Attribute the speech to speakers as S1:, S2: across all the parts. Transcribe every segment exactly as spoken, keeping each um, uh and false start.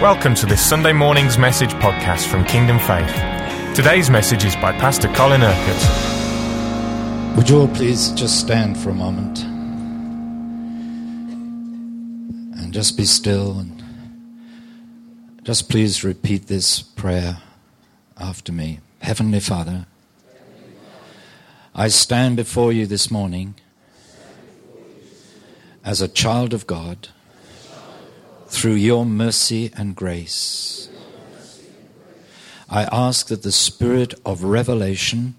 S1: Welcome to this Sunday morning's message podcast from Kingdom Faith. Today's message is by Pastor Colin Urquhart.
S2: Would you all please just stand for a moment and just be still and just please repeat this prayer after me. Heavenly Father, I stand before you this morning as a child of God through your mercy and grace. I ask that the spirit of revelation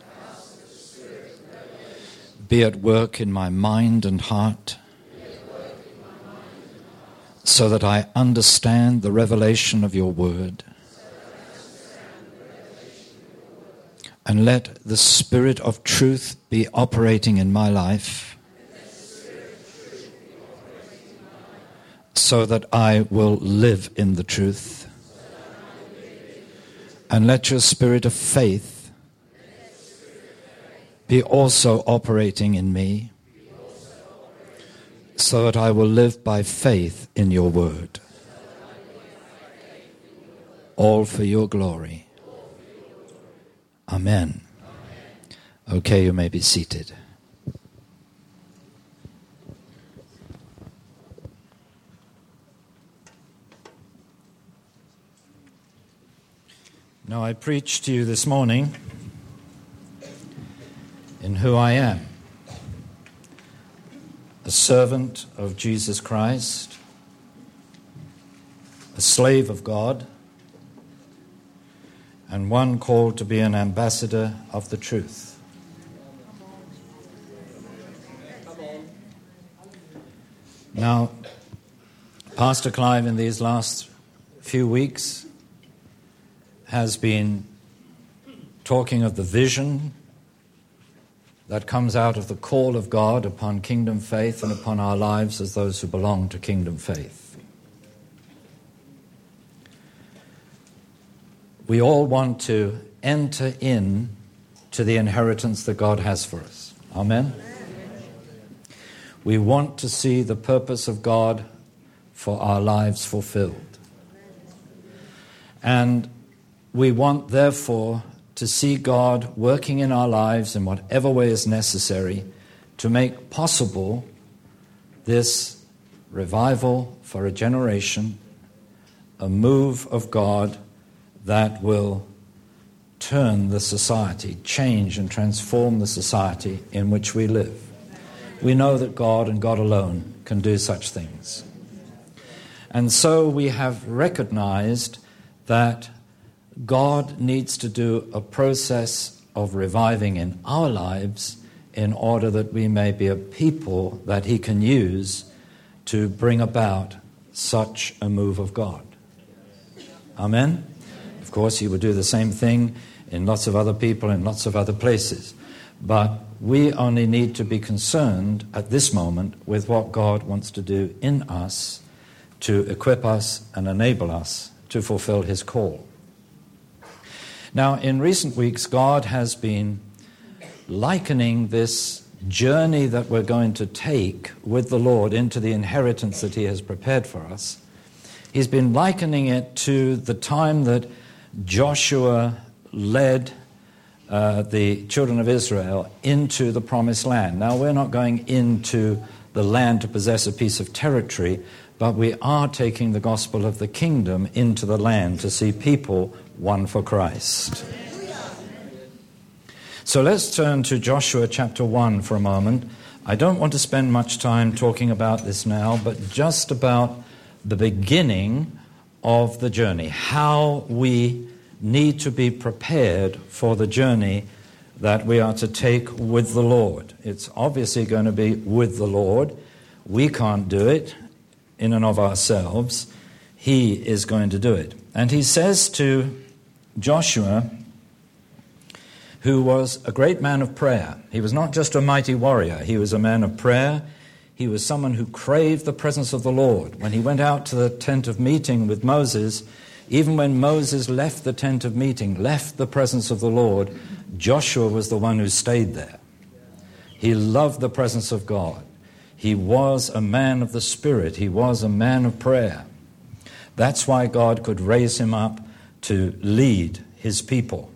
S2: be at work in my mind and heart, so that I understand the revelation of your word. And let the spirit of truth be operating in my life, so that I will live in the truth. And let your spirit of faith be also operating in me, so that I will live by faith in your word. All for your glory. Amen. Okay, you may be seated. Now, I preach to you this morning in who I am, a servant of Jesus Christ, a slave of God, and one called to be an ambassador of the truth. Now, Pastor Clive in these last few weeks has been talking of the vision that comes out of the call of God upon Kingdom Faith and upon our lives as those who belong to Kingdom Faith. We all want to enter in to the inheritance that God has for us. Amen? We want to see the purpose of God for our lives fulfilled. And we want, therefore, to see God working in our lives in whatever way is necessary to make possible this revival for a generation, a move of God that will turn the society, change and transform the society in which we live. We know that God and God alone can do such things. And so we have recognized that God needs to do a process of reviving in our lives in order that we may be a people that he can use to bring about such a move of God. Amen? Of course, he would do the same thing in lots of other people in lots of other places. But we only need to be concerned at this moment with what God wants to do in us to equip us and enable us to fulfill his call. Now, in recent weeks, God has been likening this journey that we're going to take with the Lord into the inheritance that he has prepared for us. He's been likening it to the time that Joshua led uh, the children of Israel into the promised land. Now, we're not going into the land to possess a piece of territory, but we are taking the gospel of the kingdom into the land to see people won for Christ. So let's turn to Joshua chapter one for a moment. I don't want to spend much time talking about this now, but just about the beginning of the journey, how we need to be prepared for the journey that we are to take with the Lord. It's obviously going to be with the Lord. We can't do it in and of ourselves. He is going to do it. And he says to Joshua, who was a great man of prayer. He was not just a mighty warrior. He was a man of prayer. He was someone who craved the presence of the Lord. When he went out to the tent of meeting with Moses, even when Moses left the tent of meeting, left the presence of the Lord, Joshua was the one who stayed there. He loved the presence of God. He was a man of the Spirit. He was a man of prayer. That's why God could raise him up to lead his people.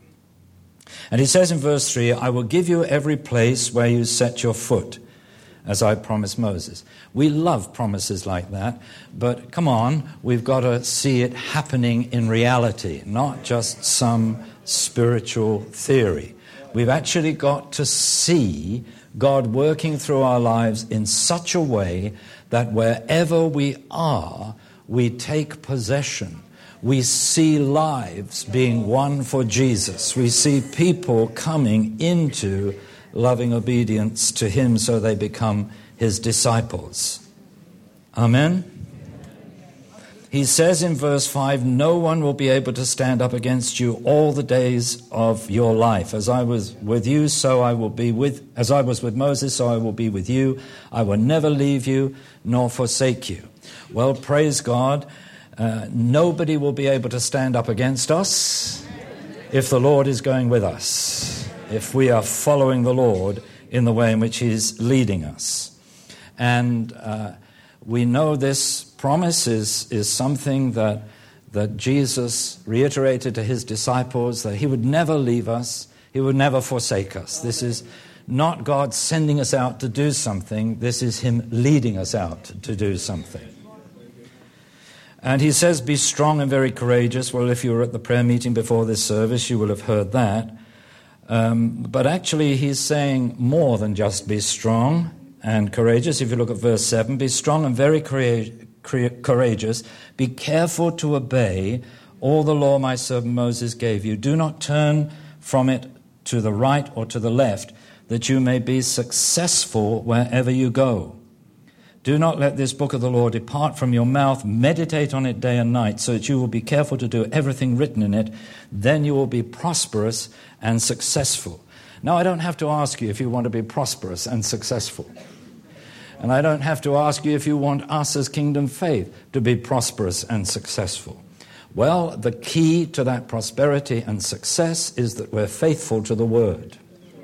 S2: And he says in verse three, I will give you every place where you set your foot, as I promised Moses. We love promises like that, but come on, we've got to see it happening in reality, not just some spiritual theory. We've actually got to see God working through our lives in such a way that wherever we are, we take possession. We see lives being won for Jesus. We see people coming into loving obedience to him so they become his disciples. Amen? He says in verse five, no one will be able to stand up against you all the days of your life. As I was with you, so I will be with, as I was with Moses, so I will be with you. I will never leave you nor forsake you. Well, praise God. Uh, nobody will be able to stand up against us if the Lord is going with us, if we are following the Lord in the way in which he's leading us. And uh, we know this promise is, is something that, that Jesus reiterated to his disciples, that he would never leave us, he would never forsake us. This is not God sending us out to do something, this is him leading us out to do something. And he says, be strong and very courageous. Well, if you were at the prayer meeting before this service, you will have heard that. Um, but actually, he's saying more than just be strong and courageous. If you look at verse seven, be strong and very courageous. Be careful to obey all the law my servant Moses gave you. Do not turn from it to the right or to the left, that you may be successful wherever you go. Do not let this book of the law depart from your mouth. Meditate on it day and night, so that you will be careful to do everything written in it. Then you will be prosperous and successful. Now, I don't have to ask you if you want to be prosperous and successful. And I don't have to ask you if you want us as Kingdom Faith to be prosperous and successful. Well, the key to that prosperity and success is that we're faithful to the Word.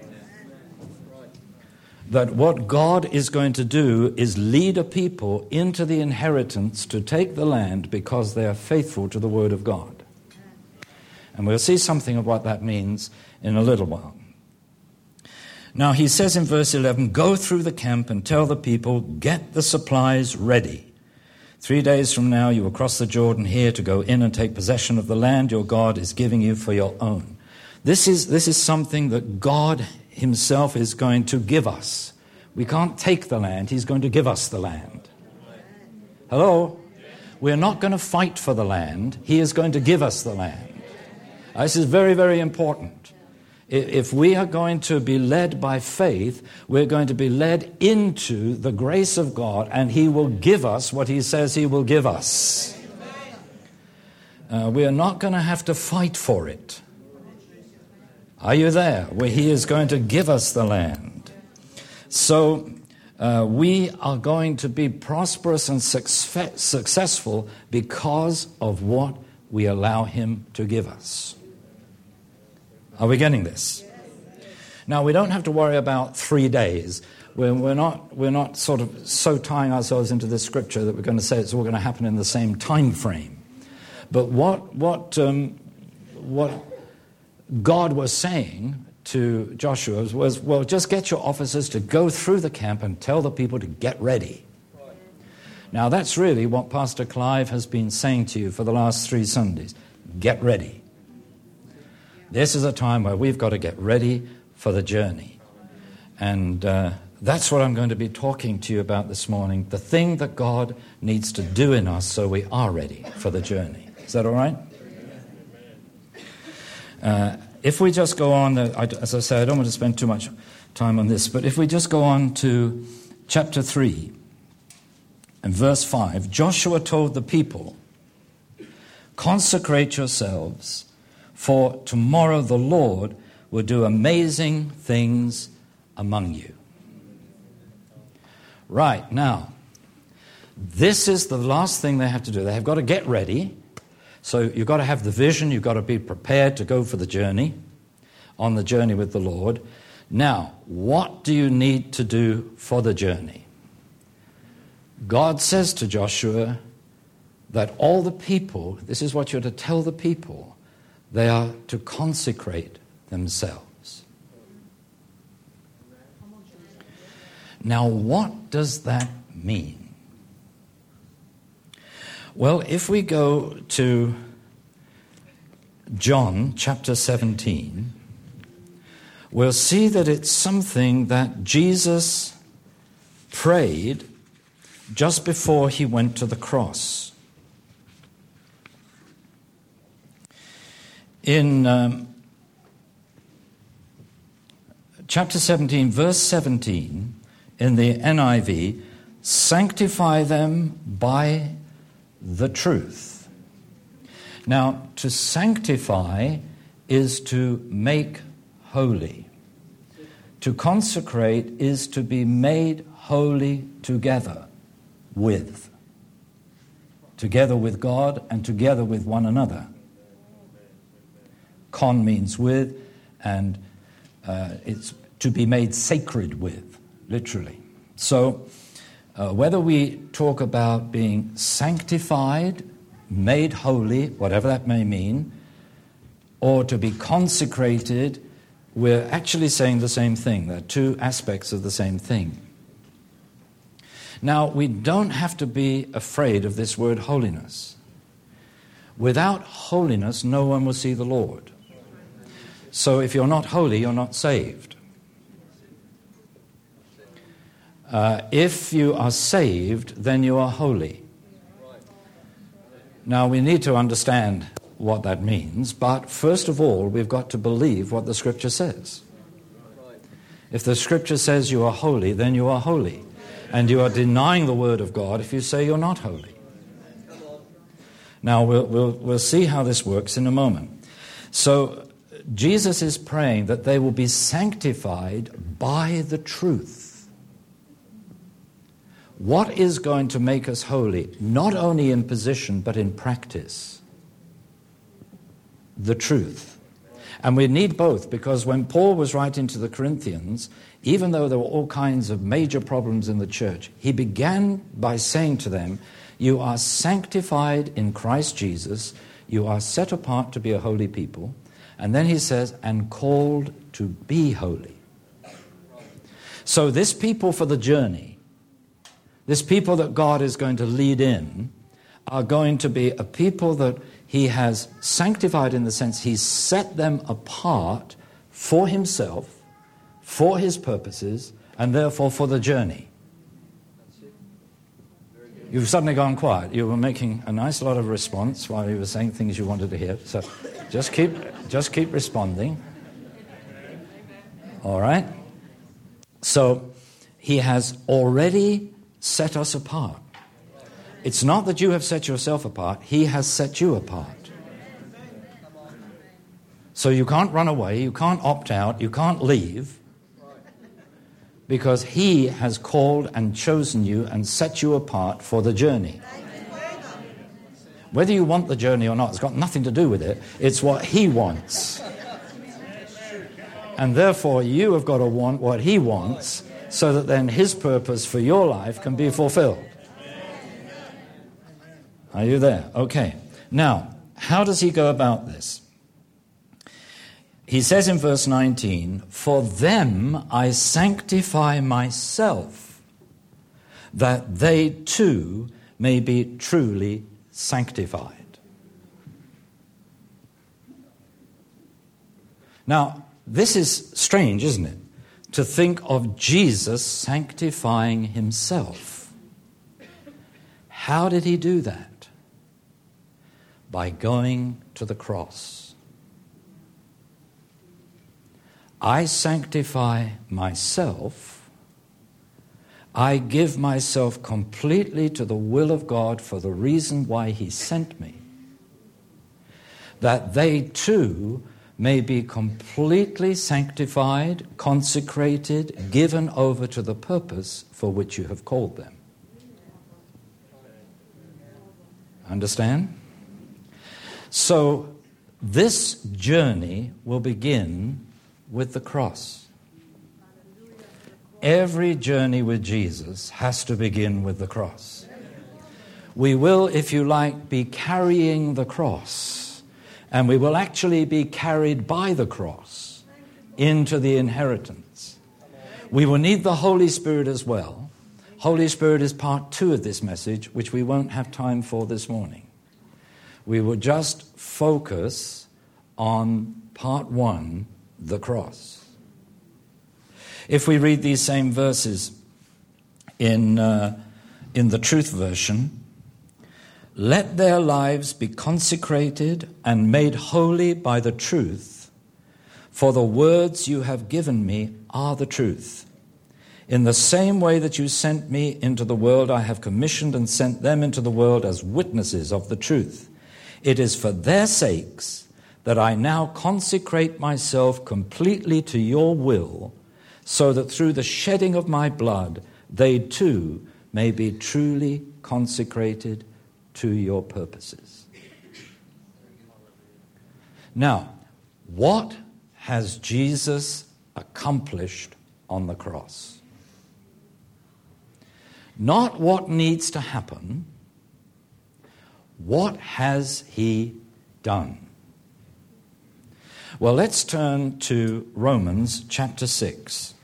S2: That what God is going to do is lead a people into the inheritance to take the land because they are faithful to the Word of God. And we'll see something of what that means in a little while. Now he says in verse eleven, go through the camp and tell the people, get the supplies ready. Three days from now you will cross the Jordan here to go in and take possession of the land your God is giving you for your own. This is, this is something that God himself is going to give us. We can't take the land, he's going to give us the land. Hello? We're not going to fight for the land, he is going to give us the land. This is very, very important. If we are going to be led by faith, we're going to be led into the grace of God, and he will give us what he says he will give us. Uh, we are not going to have to fight for it. Are you there? Where he is going to give us the land. So uh, we are going to be prosperous and success- successful because of what we allow him to give us. Are we getting this? Now, we don't have to worry about three days. We're, we're not, we're not sort of so tying ourselves into this scripture that we're going to say it's all going to happen in the same time frame. But what, what, um, what God was saying to Joshua was, well, just get your officers to go through the camp and tell the people to get ready. Now, that's really what Pastor Clive has been saying to you for the last three Sundays. Get ready. This is a time where we've got to get ready for the journey. And uh, that's what I'm going to be talking to you about this morning, the thing that God needs to do in us so we are ready for the journey. Is that all right? Uh, if we just go on, uh, I, as I say, I don't want to spend too much time on this, but if we just go on to chapter three and verse five, Joshua told the people, consecrate yourselves, for tomorrow the Lord will do amazing things among you. Right, now, this is the last thing they have to do. They have got to get ready. So you've got to have the vision. You've got to be prepared to go for the journey, on the journey with the Lord. Now, what do you need to do for the journey? God says to Joshua, that all the people, this is what you're to tell the people, they are to consecrate themselves. Now, what does that mean? Well, if we go to John chapter seventeen, we'll see that it's something that Jesus prayed just before he went to the cross. In um, chapter seventeen, verse seventeen, in the N I V, sanctify them by the truth. Now, to sanctify is to make holy. To consecrate is to be made holy together with. Together with God and together with one another. Con means with, and uh, it's to be made sacred with, literally. So, uh, whether we talk about being sanctified, made holy, whatever that may mean, or to be consecrated, we're actually saying the same thing. They're two aspects of the same thing. Now, we don't have to be afraid of this word holiness. Without holiness, no one will see the Lord. So if you're not holy, you're not saved. Uh, if you are saved, then you are holy. Now, we need to understand what that means, but first of all, we've got to believe what the Scripture says. If the Scripture says you are holy, then you are holy. And you are denying the Word of God if you say you're not holy. Now, we'll, we'll, we'll see how this works in a moment. So, Jesus is praying that they will be sanctified by the truth. What is going to make us holy, not only in position but in practice? The truth. And we need both, because when Paul was writing to the Corinthians, even though there were all kinds of major problems in the church, he began by saying to them, you are sanctified in Christ Jesus, you are set apart to be a holy people, and then he says, and called to be holy. So this people for the journey, this people that God is going to lead in, are going to be a people that he has sanctified in the sense he's set them apart for himself, for his purposes, and therefore for the journey. You've suddenly gone quiet. You were making a nice lot of response while you were saying things you wanted to hear. So just keep, just keep responding. All right? So he has already set us apart. It's not that you have set yourself apart. He has set you apart. So you can't run away. You can't opt out. You can't leave. Because he has called and chosen you and set you apart for the journey. Whether you want the journey or not, it's got nothing to do with it. It's what he wants. And therefore, you have got to want what he wants so that then his purpose for your life can be fulfilled. Are you there? Okay. Now, how does he go about this? He says in verse nineteen, for them I sanctify myself, that they too may be truly sanctified. Now, this is strange, isn't it? To think of Jesus sanctifying himself. How did he do that? By going to the cross. I sanctify myself. I give myself completely to the will of God for the reason why he sent me. That they too may be completely sanctified, consecrated, given over to the purpose for which you have called them. Understand? So this journey will begin with the cross. Every journey with Jesus has to begin with the cross. we will, if you like, be carrying the cross. And we will actually be carried by the cross into the inheritance. We will need the Holy Spirit as well. Holy Spirit is part two of this message, which we won't have time for this morning. We will just focus on part one, the cross. If we read these same verses in, uh, in the Truth Version, let their lives be consecrated and made holy by the truth, for the words you have given me are the truth. In the same way that you sent me into the world, I have commissioned and sent them into the world as witnesses of the truth. It is for their sakes that I now consecrate myself completely to your will, so that through the shedding of my blood, they too may be truly consecrated to your purposes. Now, what has Jesus accomplished on the cross? Not what needs to happen. What has he done? Well, let's turn to Romans chapter six.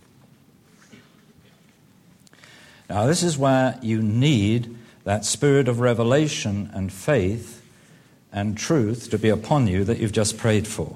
S2: Now, this is where you need that spirit of revelation and faith and truth to be upon you that you've just prayed for.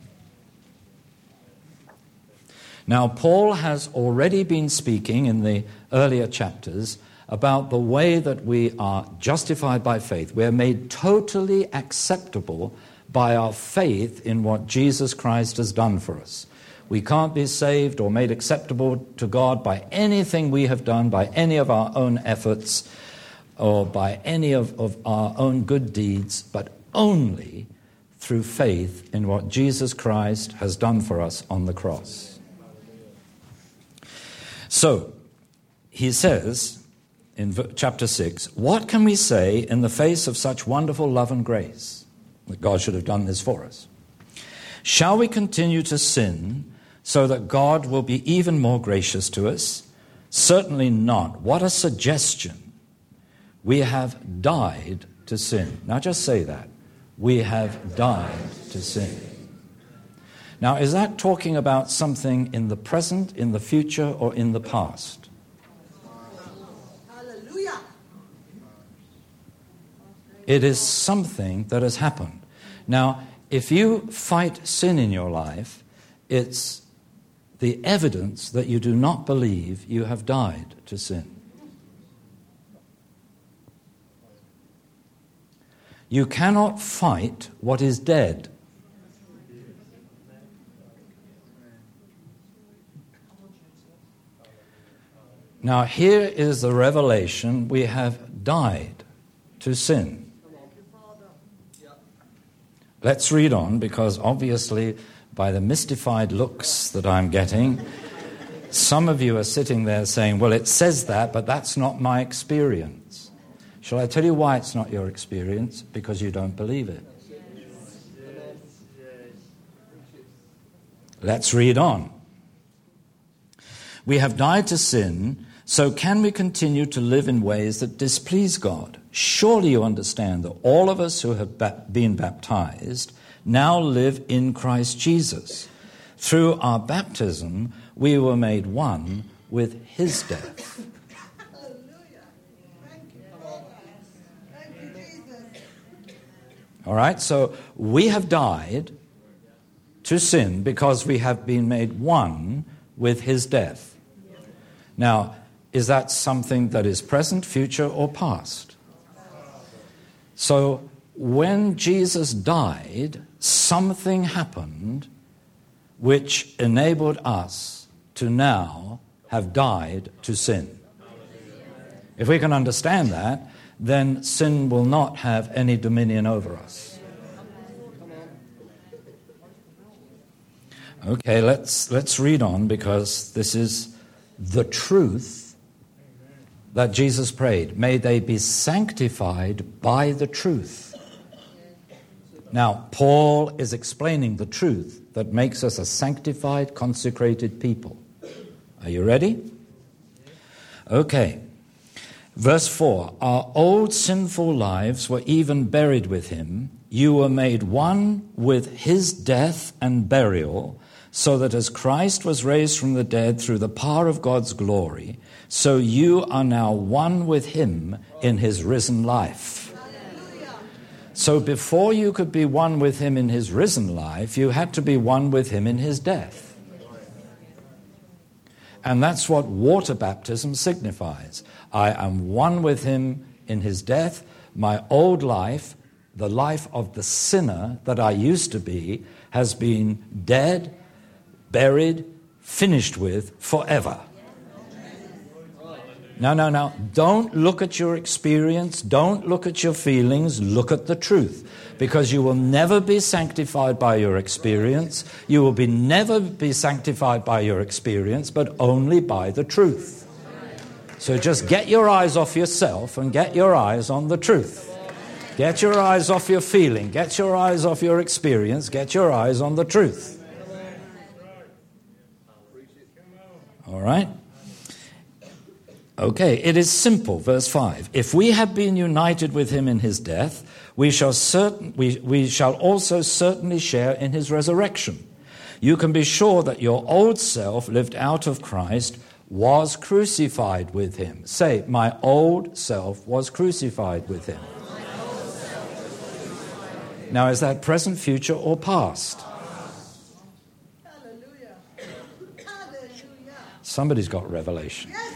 S2: Now, Paul has already been speaking in the earlier chapters about the way that we are justified by faith. We are made totally acceptable by our faith in what Jesus Christ has done for us. We can't be saved or made acceptable to God by anything we have done, by any of our own efforts, or by any of, of our own good deeds, but only through faith in what Jesus Christ has done for us on the cross. So, he says in chapter six, what can we say in the face of such wonderful love and grace? That God should have done this for us. Shall we continue to sin so that God will be even more gracious to us? Certainly not. What a suggestion. We have died to sin. Now just say that. We have died to sin. Now, is that talking about something in the present, in the future, or in the past?
S3: Hallelujah.
S2: It is something that has happened. Now, if you fight sin in your life, it's the evidence that you do not believe you have died to sin. You cannot fight what is dead. Now, here is the revelation: we have died to sin. Let's read on, because obviously, by the mystified looks that I'm getting, some of you are sitting there saying, well, it says that, but that's not my experience. Shall I tell you why it's not your experience? Because you don't believe it. Let's read on. We have died to sin, so can we continue to live in ways that displease God? Surely you understand that all of us who have ba- been baptized now live in Christ Jesus. Through our baptism, we were made one with his death. All right, so we have died to sin because we have been made one with his death. Now, is that something that is present, future, or past? So, when Jesus died, something happened which enabled us to now have died to sin. If we can understand that, then sin will not have any dominion over us. Okay, let's let's read on, because this is the truth that Jesus prayed. May they be sanctified by the truth. Now, Paul is explaining the truth that makes us a sanctified, consecrated people. Are you ready? Okay. Verse four, our old sinful lives were even buried with him. You were made one with his death and burial, so that as Christ was raised from the dead through the power of God's glory, so you are now one with him in his risen life. So before you could be one with him in his risen life, you had to be one with him in his death. And that's what water baptism signifies. I am one with him in his death. My old life, the life of the sinner that I used to be, has been dead, buried, finished with forever. No, no, no. Don't look at your experience. Don't look at your feelings. Look at the truth. Because you will never be sanctified by your experience. You will be never be sanctified by your experience, but only by the truth. So just get your eyes off yourself and get your eyes on the truth. Get your eyes off your feeling. Get your eyes off your experience. Get your eyes on the truth. All right? Okay, it is simple, verse five. If we have been united with him in his death, we shall certain we, we shall also certainly share in his resurrection. You can be sure that your old self, lived out of Christ, was crucified with him. Say, my old self was crucified with him. Now, is that present, future, or past?
S3: Hallelujah. Hallelujah.
S2: Somebody's got revelation.
S3: Yes,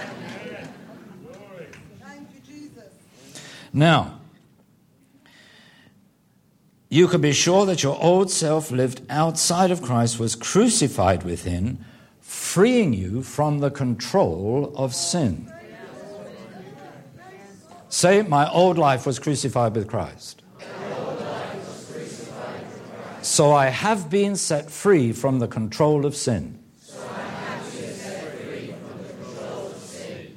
S3: thank you, Jesus.
S2: Now, you can be sure that your old self lived outside of Christ was crucified with him, freeing you from the control of sin. Say, my old life was crucified with Christ. So I have been set free from the control of sin.
S4: So I have been set free from the control of sin.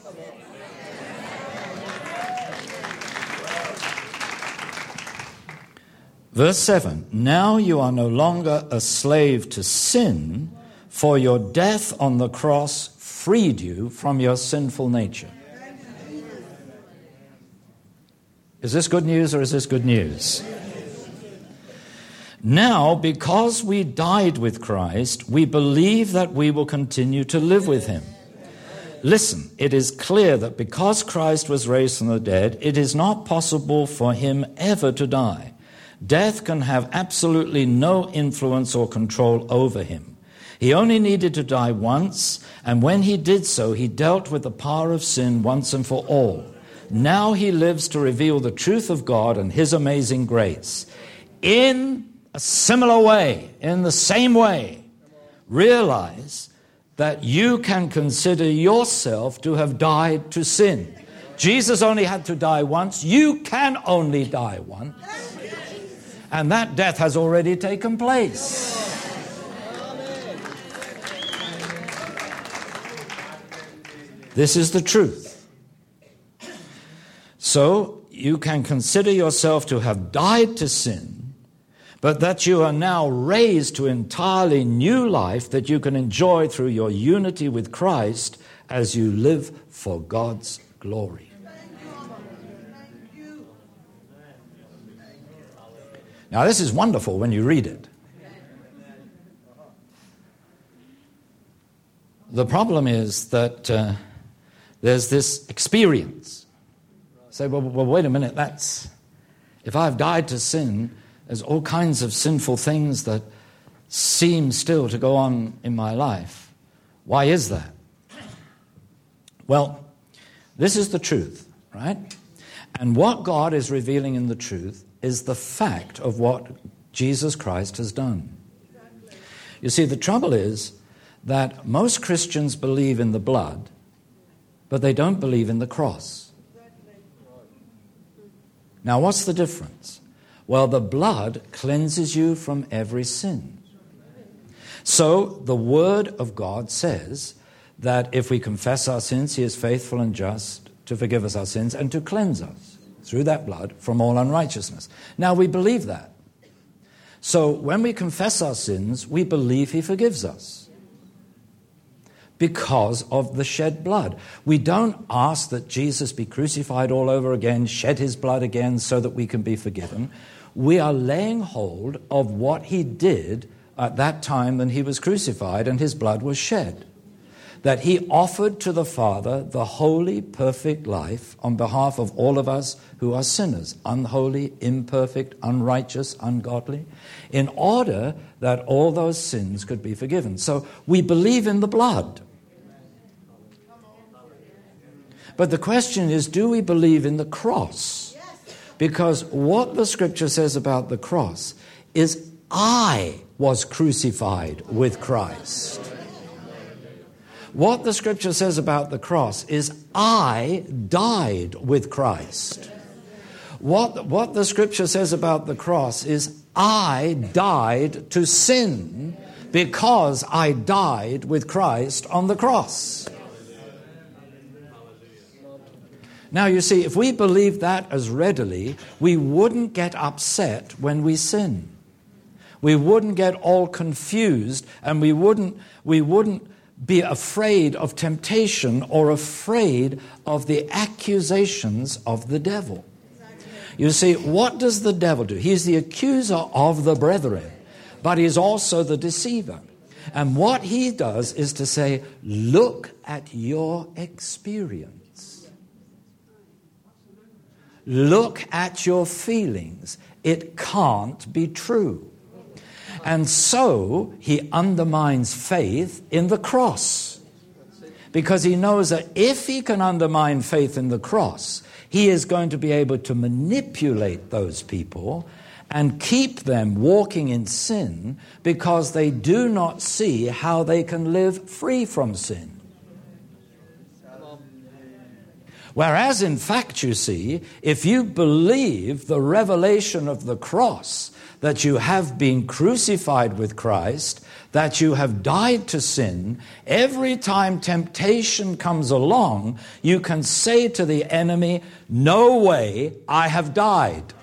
S2: Verse seven, now you are no longer a slave to sin, for your death on the cross freed you from your sinful nature. Is this good news or is this good news? Now, because we died with Christ, we believe that we will continue to live with him. Listen, it is clear that because Christ was raised from the dead, it is not possible for him ever to die. Death can have absolutely no influence or control over him. He only needed to die once, and when he did so, he dealt with the power of sin once and for all. Now he lives to reveal the truth of God and his amazing grace. In a similar way, in the same way, realize that you can consider yourself to have died to sin. Jesus only had to die once. You can only die once. And that death has already taken place. This is the truth. So you can consider yourself to have died to sin, but that you are now raised to entirely new life that you can enjoy through your unity with Christ as you live for God's glory. Now, this is wonderful when you read it. The problem is that uh, there's this experience. Say, well, well, wait a minute, that's... If I've died to sin, there's all kinds of sinful things that seem still to go on in my life. Why is that? Well, this is the truth, right? And what God is revealing in the truth is the fact of what Jesus Christ has done. You see, the trouble is that most Christians believe in the blood, but they don't believe in the cross. Now, what's the difference? Well, the blood cleanses you from every sin. So the Word of God says that if we confess our sins, He is faithful and just to forgive us our sins and to cleanse us through that blood from all unrighteousness. Now, we believe that. So when we confess our sins, we believe He forgives us. because of the shed blood. We don't ask that Jesus be crucified all over again, shed his blood again so that we can be forgiven. We are laying hold of what he did at that time when he was crucified and his blood was shed. That he offered to the Father the holy, perfect life on behalf of all of us who are sinners, unholy, imperfect, unrighteous, ungodly, in order that all those sins could be forgiven. So we believe in the blood. But the question is, do we believe in the cross? Because what the Scripture says about the cross is, I was crucified with Christ. What the Scripture says about the cross is, I died with Christ. What, what the Scripture says about the cross is, I died to sin because I died with Christ on the cross. Now, you see, if we believe that as readily, we wouldn't get upset when we sin. We wouldn't get all confused, and we wouldn't, we wouldn't be afraid of temptation or afraid of the accusations of the devil. You see, what does the devil do? He's the accuser of the brethren, but he's also the deceiver. And what he does is to say, look at your experience. Look at your feelings. It can't be true. And so he undermines faith in the cross, because he knows that if he can undermine faith in the cross, he is going to be able to manipulate those people and keep them walking in sin because they do not see how they can live free from sin. Whereas, in fact, you see, if you believe the revelation of the cross, that you have been crucified with Christ, that you have died to sin, every time temptation comes along, you can say to the enemy, no way, I have died.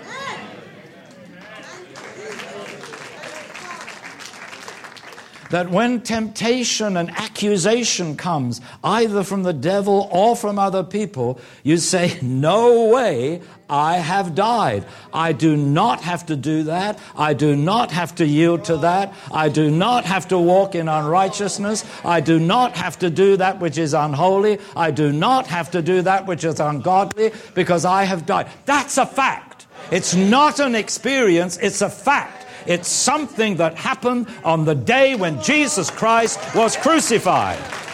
S2: That when temptation and accusation comes, either from the devil or from other people, you say, no way, I have died. I do not have to do that. I do not have to yield to that. I do not have to walk in unrighteousness. I do not have to do that which is unholy. I do not have to do that which is ungodly, because I have died. That's a fact. It's not an experience, it's a fact. It's something that happened on the day when Jesus Christ was crucified.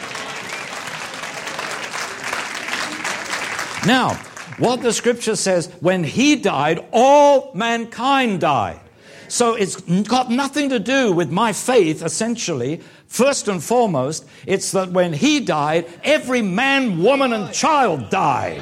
S2: Now, what the Scripture says, when he died, all mankind died. So it's got nothing to do with my faith, essentially. First and foremost, it's that when he died, every man, woman, and child died.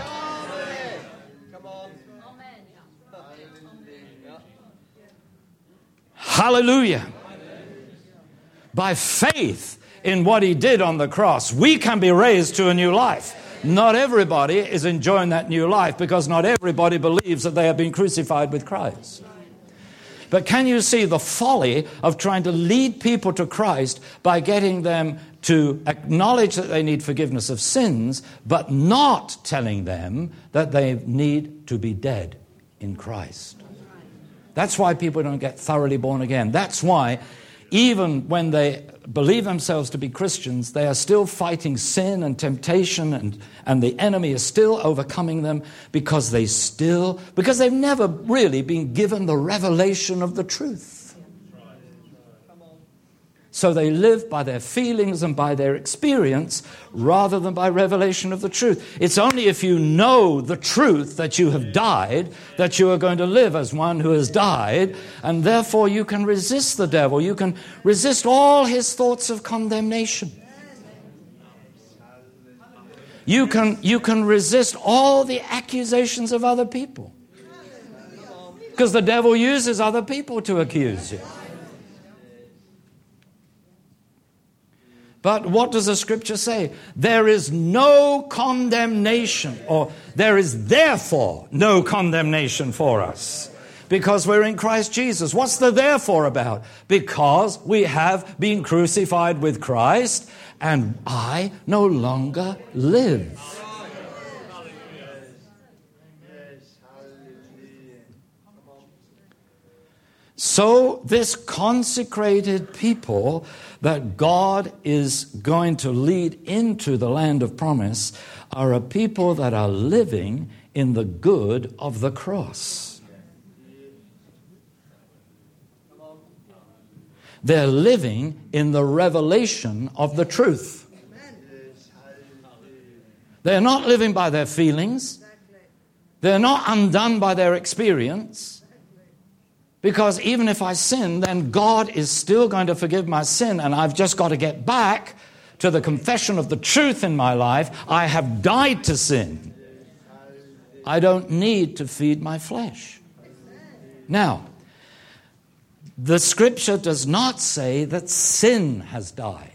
S2: Hallelujah. By faith in what he did on the cross, we can be raised to a new life. Not everybody is enjoying that new life, because not everybody believes that they have been crucified with Christ. But can you see the folly of trying to lead people to Christ by getting them to acknowledge that they need forgiveness of sins, but not telling them that they need to be dead in Christ? That's why people don't get thoroughly born again. That's why even when they believe themselves to be Christians, they are still fighting sin and temptation, and, and the enemy is still overcoming them because they still, because they've never really been given the revelation of the truth. So they live by their feelings and by their experience rather than by revelation of the truth. It's only if you know the truth that you have died that you are going to live as one who has died, and therefore you can resist the devil. You can resist all his thoughts of condemnation. You can, you can resist all the accusations of other people, because the devil uses other people to accuse you. But what does the Scripture say? There is no condemnation, or there is therefore no condemnation for us. Because we're in Christ Jesus. What's the therefore about? Because we have been crucified with Christ, and I no longer live. So this consecrated people that God is going to lead into the land of promise are a people that are living in the good of the cross. They're living in the revelation of the truth. They're not living by their feelings. They're not undone by their experience. Because even if I sin, then God is still going to forgive my sin, and I've just got to get back to the confession of the truth in my life. I have died to sin. I don't need to feed my flesh. Now, the scripture does not say that sin has died.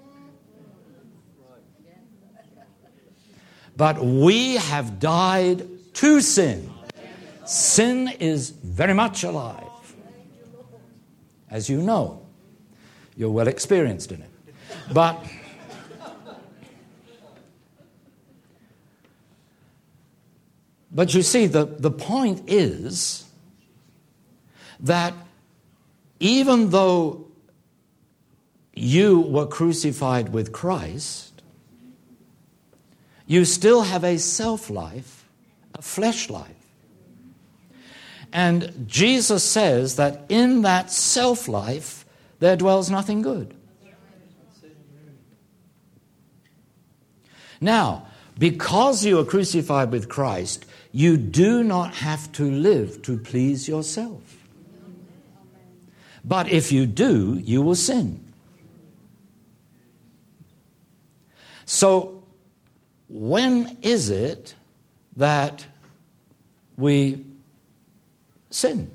S2: But we have died to sin. Sin is very much alive. As you know, you're well experienced in it. But but you see, the, the point is that even though you were crucified with Christ, you still have a self-life, a flesh life. And Jesus says that in that self-life there dwells nothing good. Now, because you are crucified with Christ, you do not have to live to please yourself. But if you do, you will sin. So, when is it that we sin?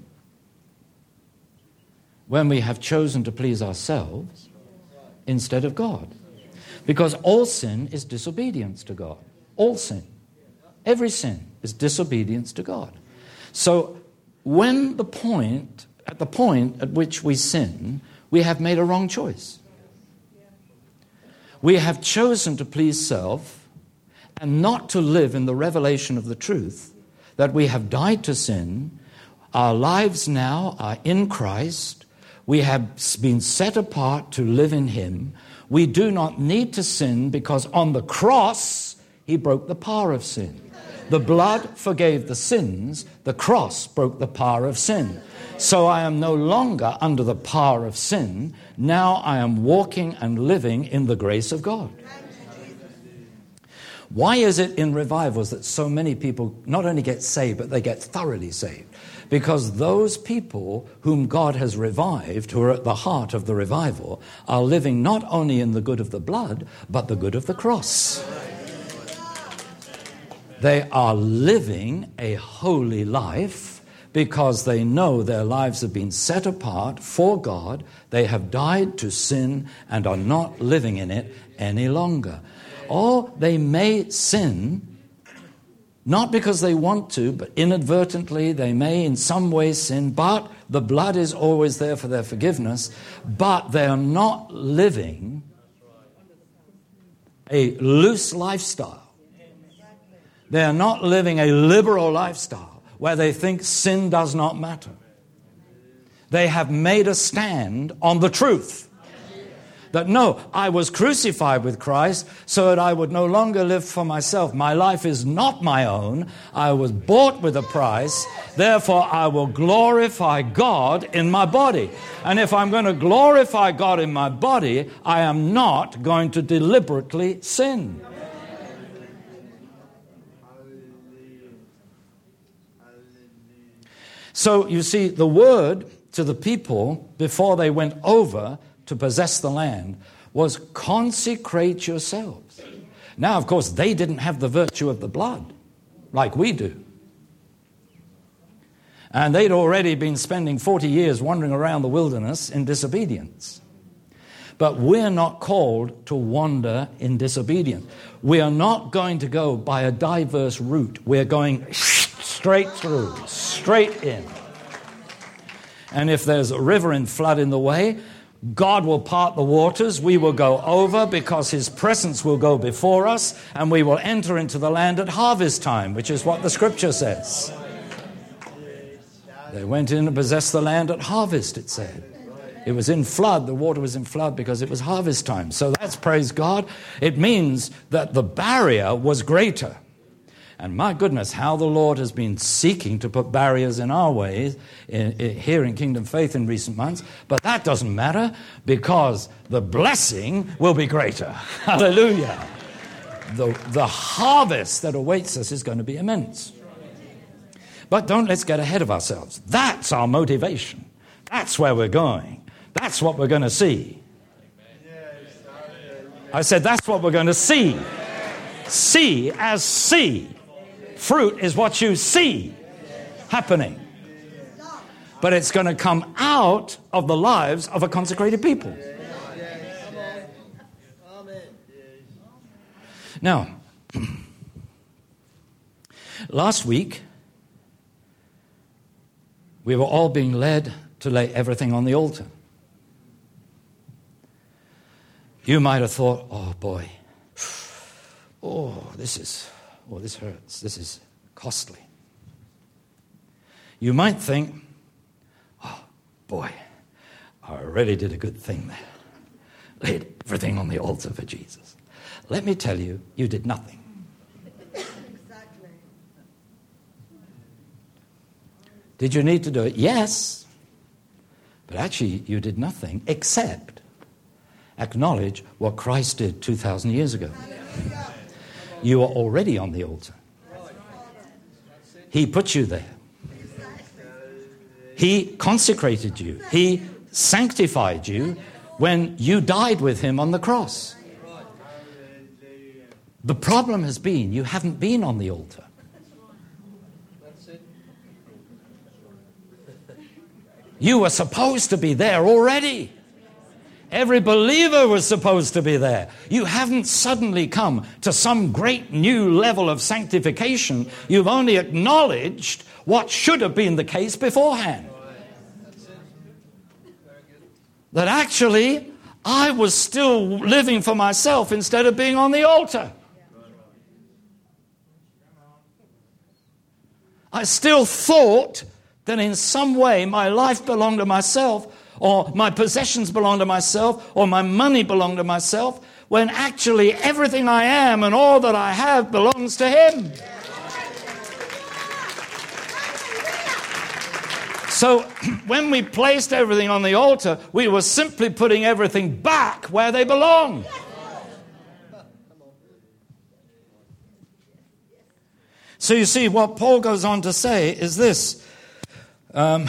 S2: When we have chosen to please ourselves instead of God. Because all sin is disobedience to God. All sin. Every sin is disobedience to God. So when the point, at the point at which we sin, we have made a wrong choice. We have chosen to please self and not to live in the revelation of the truth that we have died to sin. Our lives now are in Christ. We have been set apart to live in Him. We do not need to sin because on the cross, He broke the power of sin. The blood forgave the sins. The cross broke the power of sin. So I am no longer under the power of sin. Now I am walking and living in the grace of God. Why is it in revivals that so many people not only get saved, but they get thoroughly saved? Because those people whom God has revived, who are at the heart of the revival, are living not only in the good of the blood, but the good of the cross. They are living a holy life because they know their lives have been set apart for God. They have died to sin and are not living in it any longer. Or they may sin, not because they want to, but inadvertently they may in some way sin, but the blood is always there for their forgiveness, but they are not living a loose lifestyle. They are not living a liberal lifestyle where they think sin does not matter. They have made a stand on the truth. That no, I was crucified with Christ so that I would no longer live for myself. My life is not my own. I was bought with a price. Therefore, I will glorify God in my body. And if I'm going to glorify God in my body, I am not going to deliberately sin. So, you see, the word to the people before they went over to possess the land was consecrate yourselves. Now, of course, they didn't have the virtue of the blood like we do. And they'd already been spending forty years wandering around the wilderness in disobedience. But we're not called to wander in disobedience. We are not going to go by a diverse route. We're going straight through, straight in. And if there's a river and flood in the way, God will part the waters, we will go over because his presence will go before us, and we will enter into the land at harvest time, which is what the scripture says. They went in and possessed the land at harvest, it said. It was in flood, the water was in flood because it was harvest time. So that's, praise God. It means that the barrier was greater. And my goodness, how the Lord has been seeking to put barriers in our ways in, in, here in Kingdom Faith in recent months. But that doesn't matter because the blessing will be greater. Hallelujah. The, the harvest that awaits us is going to be immense. But don't let's get ahead of ourselves. That's our motivation. That's where we're going. That's what we're going to see. I said that's what we're going to see. See as see. Fruit is what you see happening. But it's going to come out of the lives of a consecrated people. Now, last week, we were all being led to lay everything on the altar. You might have thought, oh boy, oh, this is... Oh, this hurts. This is costly. You might think, oh, boy, I really did a good thing there. Laid everything on the altar for Jesus. Let me tell you, you did nothing.
S3: Exactly.
S2: Did you need to do it? Yes. But actually, you did nothing except acknowledge what Christ did two thousand years ago.
S3: Hallelujah.
S2: You are already on the altar. He put you there. He consecrated you. He sanctified you when you died with him on the cross. The problem has been you haven't been on the altar. You were supposed to be there already. Every believer was supposed to be there. You haven't suddenly come to some great new level of sanctification. You've only acknowledged what should have been the case beforehand. That actually, I was still living for myself instead of being on the altar. I still thought that in some way my life belonged to myself, or my possessions belong to myself, or my money belonged to myself, when actually everything I am and all that I have belongs to him. So when we placed everything on the altar, we were simply putting everything back where they belong. So you see, what Paul goes on to say is this. Um...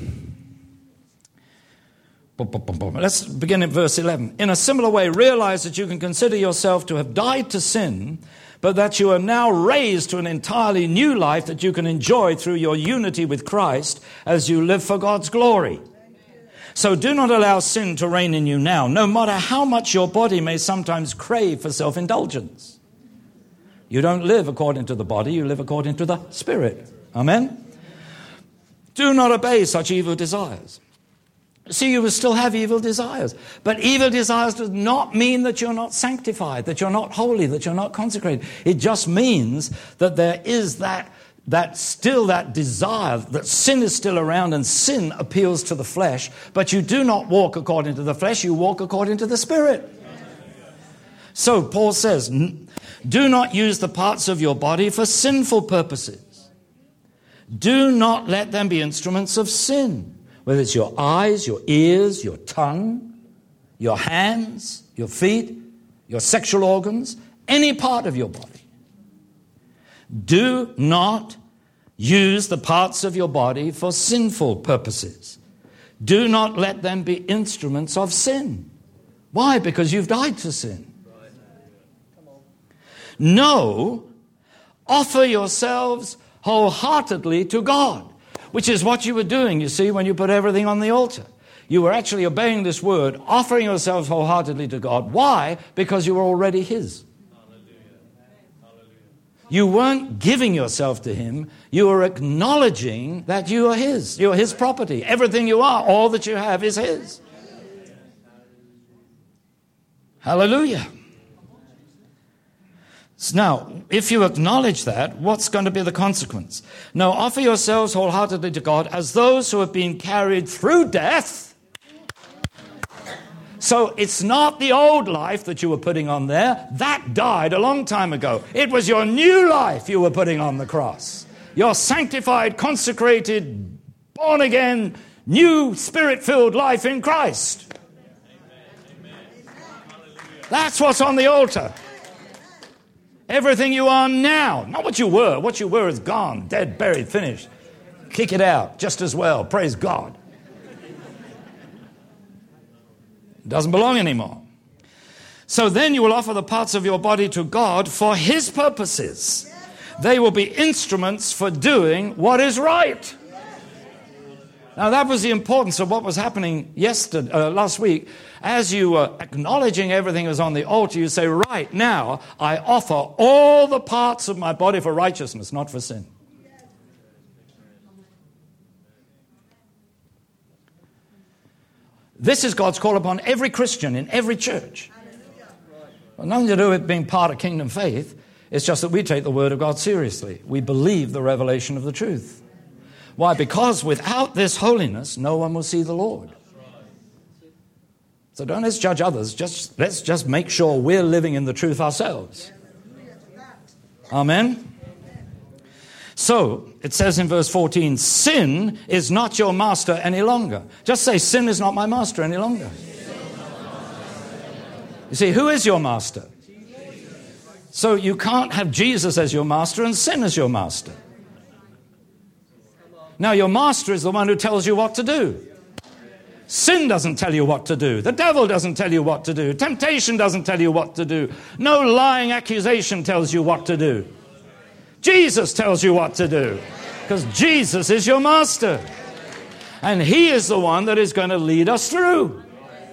S2: Let's begin in verse eleven. In a similar way, realize that you can consider yourself to have died to sin, but that you are now raised to an entirely new life that you can enjoy through your unity with Christ as you live for God's glory. So do not allow sin to reign in you now, no matter how much your body may sometimes crave for self-indulgence. You don't live according to the body, you live according to the Spirit. Amen? Do not obey such evil desires. See, you will still have evil desires. But evil desires does not mean that you're not sanctified, that you're not holy, that you're not consecrated. It just means that there is that, that still that desire, that sin is still around and sin appeals to the flesh. But you do not walk according to the flesh, you walk according to the Spirit. So Paul says, do not use the parts of your body for sinful purposes. Do not let them be instruments of sin. Whether it's your eyes, your ears, your tongue, your hands, your feet, your sexual organs, any part of your body. Do not use the parts of your body for sinful purposes. Do not let them be instruments of sin. Why? Because you've died to sin. No, offer yourselves wholeheartedly to God. Which is what you were doing, you see, when you put everything on the altar. You were actually obeying this word, offering yourselves wholeheartedly to God. Why? Because you were already his. Hallelujah. Hallelujah. You weren't giving yourself to him. You were acknowledging that you are his. You are his property. Everything you are, all that you have is his. Hallelujah. Now, if you acknowledge that, what's going to be the consequence? Now, offer yourselves wholeheartedly to God as those who have been carried through death. So it's not the old life that you were putting on there. That died a long time ago. It was your new life you were putting on the cross. Your sanctified, consecrated, born-again, new spirit-filled life in Christ. That's what's on the altar. Everything you are now, not what you were. What you were is gone, dead, buried, finished. Kick it out just as well. Praise God. It doesn't belong anymore. So then you will offer the parts of your body to God for his purposes. They will be instruments for doing what is right. Now that was the importance of what was happening yesterday, uh, last week. As you were acknowledging everything was on the altar, you say, right now, I offer all the parts of my body for righteousness, not for sin. This is God's call upon every Christian in every church. Well, nothing to do with being part of kingdom faith. It's just that we take the word of God seriously. We believe the revelation of the truth. Why? Because without this holiness, no one will see the Lord. So don't let's judge others. Just let's just make sure we're living in the truth ourselves. Amen. So it says in verse fourteen, sin is not your master any longer. Just say, sin is not my master any longer. You see, who is your master? So you can't have Jesus as your master and sin as your master. Now your master is the one who tells you what to do. Sin doesn't tell you what to do. The devil doesn't tell you what to do. Temptation doesn't tell you what to do. No lying accusation tells you what to do. Jesus tells you what to do. Because Jesus is your master. And he is the one that is going to lead us through.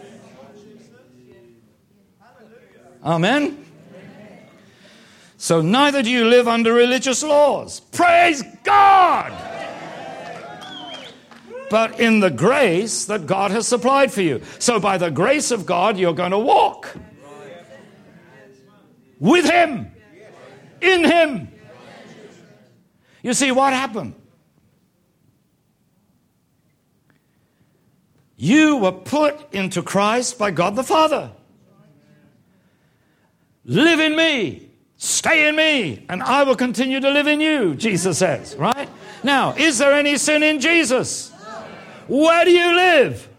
S2: Amen? So neither do you live under religious laws. Praise God! But in the grace that God has supplied for you. So by the grace of God, you're going to walk with him, in him. You see what happened? You were put into Christ by God the Father. Live in me, stay in me, and I will continue to live in you, Jesus says, right? Now, is there any sin in Jesus? Where do you live?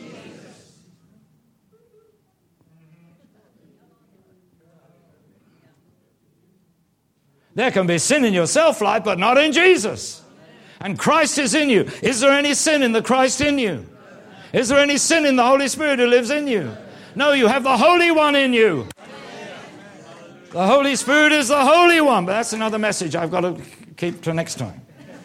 S2: There can be sin in your self-life, but not in Jesus. And Christ is in you. Is there any sin in the Christ in you? Is there any sin in the Holy Spirit who lives in you? No, you have the Holy One in you. The Holy Spirit is the Holy One. But that's another message I've got to keep to next time.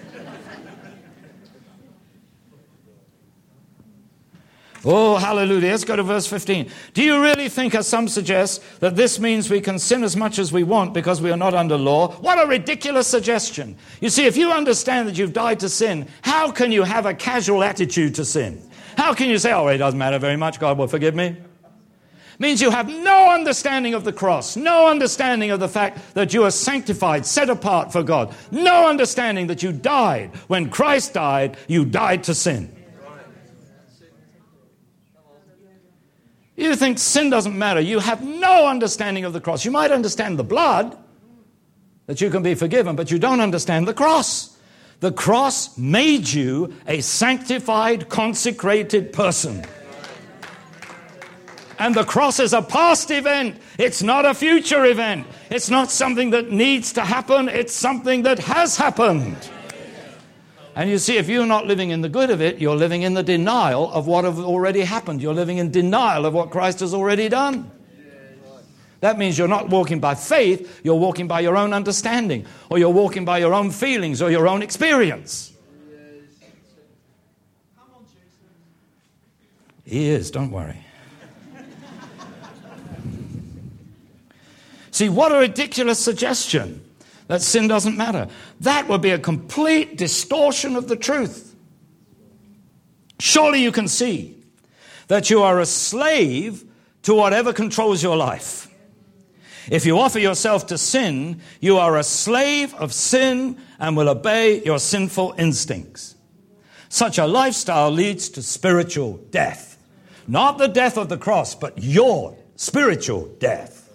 S2: Oh, hallelujah. Let's go to verse fifteen. Do you really think, as some suggest, that this means we can sin as much as we want because we are not under law? What a ridiculous suggestion. You see, if you understand that you've died to sin, how can you have a casual attitude to sin? How can you say, oh, it doesn't matter very much, God will forgive me? It means you have no understanding of the cross, no understanding of the fact that you are sanctified, set apart for God, no understanding that you died. When Christ died, you died to sin. You think sin doesn't matter. You have no understanding of the cross. You might understand the blood, that you can be forgiven, but you don't understand the cross. The cross made you a sanctified, consecrated person. And the cross is a past event. It's not a future event. It's not something that needs to happen. It's something that has happened. And you see, if you're not living in the good of it, you're living in the denial of what have already happened. You're living in denial of what Christ has already done. That means you're not walking by faith, you're walking by your own understanding, or you're walking by your own feelings or your own experience. He is, don't worry. See, what a ridiculous suggestion that sin doesn't matter. That would be a complete distortion of the truth. Surely you can see that you are a slave to whatever controls your life. If you offer yourself to sin, you are a slave of sin and will obey your sinful instincts. Such a lifestyle leads to spiritual death. Not the death of the cross, but your spiritual death.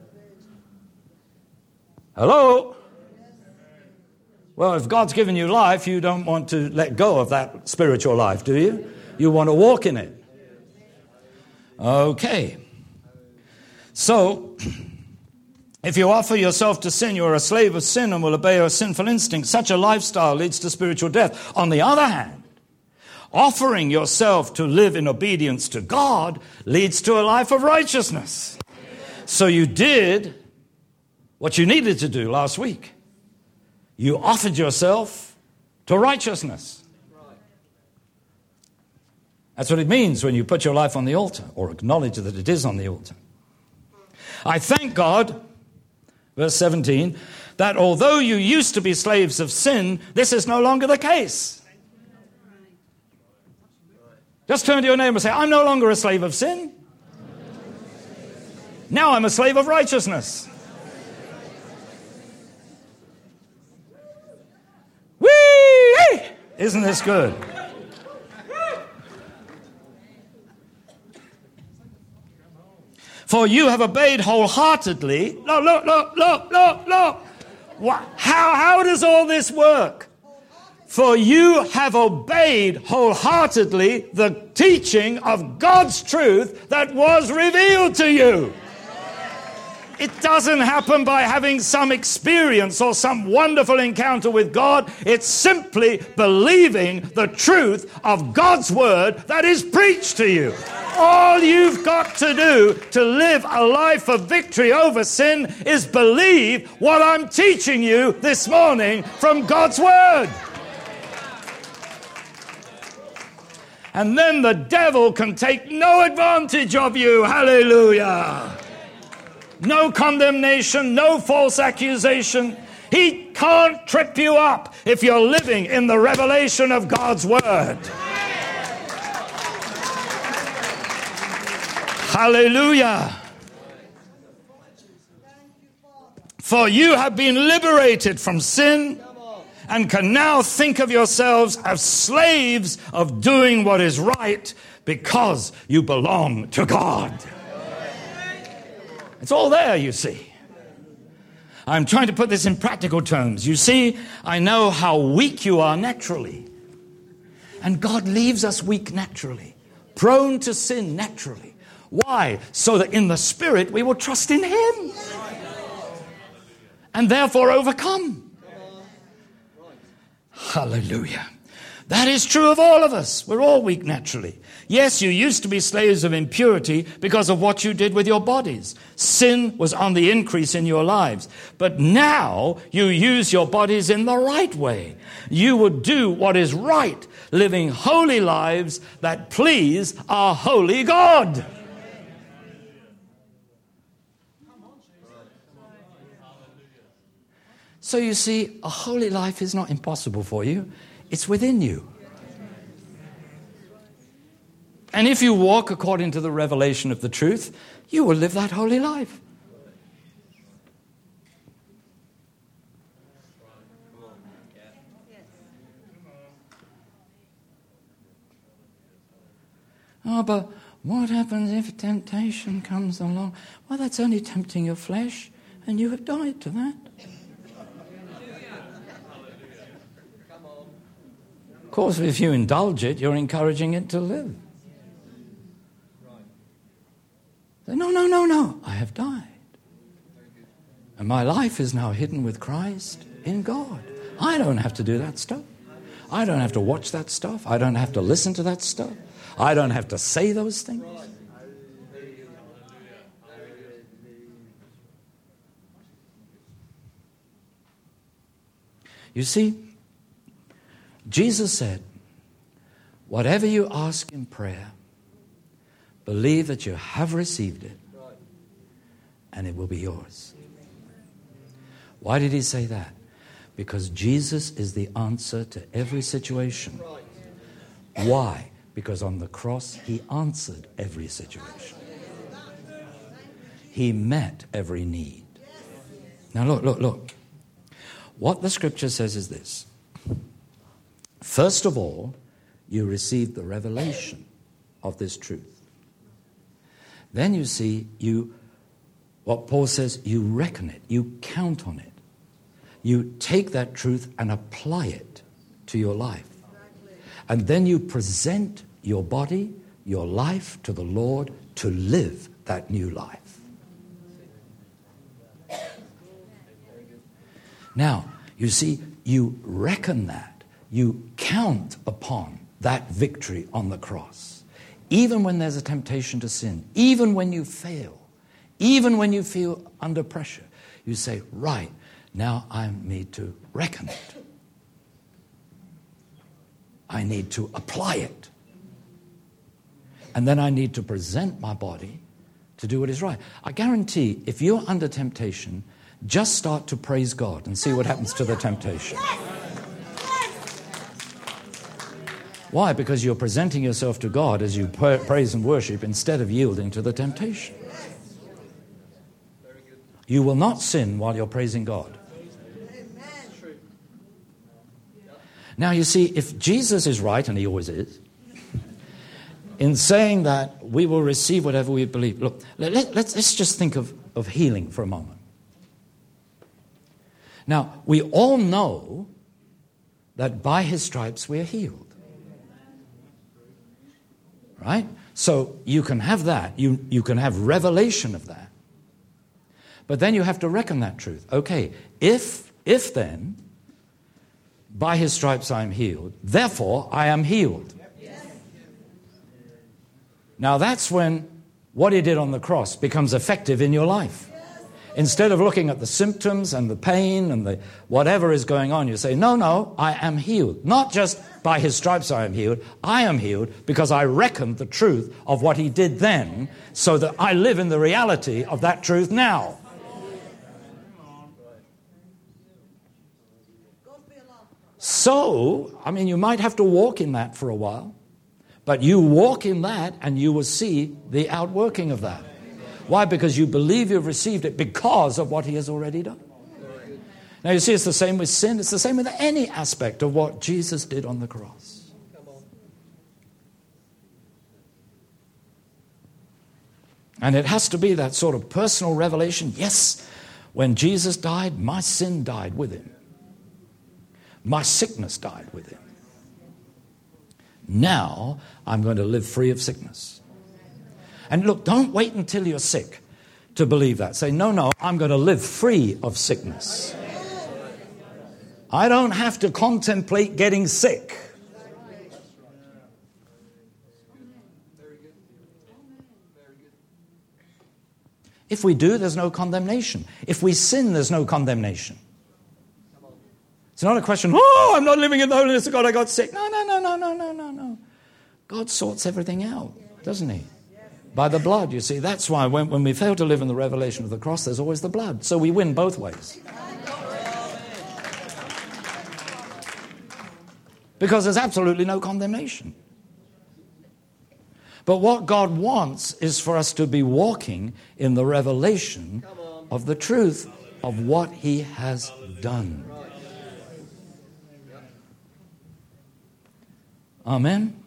S2: Hello? Well, if God's given you life, you don't want to let go of that spiritual life, do you? You want to walk in it. Okay. So, if you offer yourself to sin, you are a slave of sin and will obey your sinful instincts. Such a lifestyle leads to spiritual death. On the other hand, offering yourself to live in obedience to God leads to a life of righteousness. So you did what you needed to do last week. You offered yourself to righteousness. That's what it means when you put your life on the altar, or acknowledge that it is on the altar. I thank God, verse seventeen, that although you used to be slaves of sin, this is no longer the case. Just turn to your neighbor and say, I'm no longer a slave of sin. Now I'm a slave of righteousness. Whee! Isn't this good? For you have obeyed wholeheartedly. Look, look, look, look, look, look. What? How, how does all this work? For you have obeyed wholeheartedly the teaching of God's truth that was revealed to you. It doesn't happen by having some experience or some wonderful encounter with God. It's simply believing the truth of God's word that is preached to you. All you've got to do to live a life of victory over sin is believe what I'm teaching you this morning from God's word. And then the devil can take no advantage of you. Hallelujah. No condemnation, no false accusation. He can't trip you up if you're living in the revelation of God's word. Hallelujah. For you have been liberated from sin and can now think of yourselves as slaves of doing what is right because you belong to God. It's all there, you see. I'm trying to put this in practical terms. You see, I know how weak you are naturally. And God leaves us weak naturally, prone to sin naturally. Why? So that in the Spirit we will trust in Him. And therefore overcome. Hallelujah. That is true of all of us. We're all weak naturally. Yes, you used to be slaves of impurity because of what you did with your bodies. Sin was on the increase in your lives. But now you use your bodies in the right way. You would do what is right, living holy lives that please our holy God. So you see, a holy life is not impossible for you. It's within you. And if you walk according to the revelation of the truth, you will live that holy life. Oh, but what happens if temptation comes along? Well, that's only tempting your flesh, and you have died to that. Of course, if you indulge it, you're encouraging it to live. No, no, no, no. I have died. And my life is now hidden with Christ in God. I don't have to do that stuff. I don't have to watch that stuff. I don't have to listen to that stuff. I don't have to say those things. You see, Jesus said, whatever you ask in prayer, believe that you have received it, and it will be yours. Why did he say that? Because Jesus is the answer to every situation. Why? Because on the cross, he answered every situation. He met every need. Now look, look, look. What the scripture says is this. First of all, you receive the revelation of this truth. Then you see, you, what Paul says, you reckon it, you count on it. You take that truth and apply it to your life. And then you present your body, your life to the Lord to live that new life. Now, you see, you reckon that. You count upon that victory on the cross. Even when there's a temptation to sin, even when you fail, even when you feel under pressure, you say, right, now I need to reckon it. I need to apply it. And then I need to present my body to do what is right. I guarantee if you're under temptation, just start to praise God and see what happens to the temptation. Why? Because you're presenting yourself to God as you praise and worship instead of yielding to the temptation. You will not sin while you're praising God. Now, you see, if Jesus is right, and he always is, in saying that we will receive whatever we believe. Look, let, let, let's, let's just think of, of healing for a moment. Now, we all know that by his stripes we are healed. Right? So you can have that. You, you can have revelation of that. But then you have to reckon that truth. Okay, if, if then, by his stripes I am healed, therefore I am healed. Yes. Now that's when what he did on the cross becomes effective in your life. Yes. Instead of looking at the symptoms and the pain and the whatever is going on, you say, no, no, I am healed. Not just by his stripes I am healed. I am healed because I reckon the truth of what he did then, so that I live in the reality of that truth now. So, I mean, you might have to walk in that for a while, but you walk in that and you will see the outworking of that. Why? Because you believe you've received it because of what he has already done. Now, you see, it's the same with sin. It's the same with any aspect of what Jesus did on the cross. And it has to be that sort of personal revelation. Yes, when Jesus died, my sin died with him. My sickness died with him. Now I'm going to live free of sickness. And look, don't wait until you're sick to believe that. Say, no, no, I'm going to live free of sickness. I don't have to contemplate getting sick. If we do, there's no condemnation. If we sin, there's no condemnation. It's not a question, oh, I'm not living in the holiness of God, I got sick. No, no, no, no, no, no, no, no. God sorts everything out, doesn't he? By the blood, you see. That's why when, when we fail to live in the revelation of the cross, there's always the blood. So we win both ways. Because there's absolutely no condemnation. But what God wants is for us to be walking in the revelation of the truth of what he has done. Amen?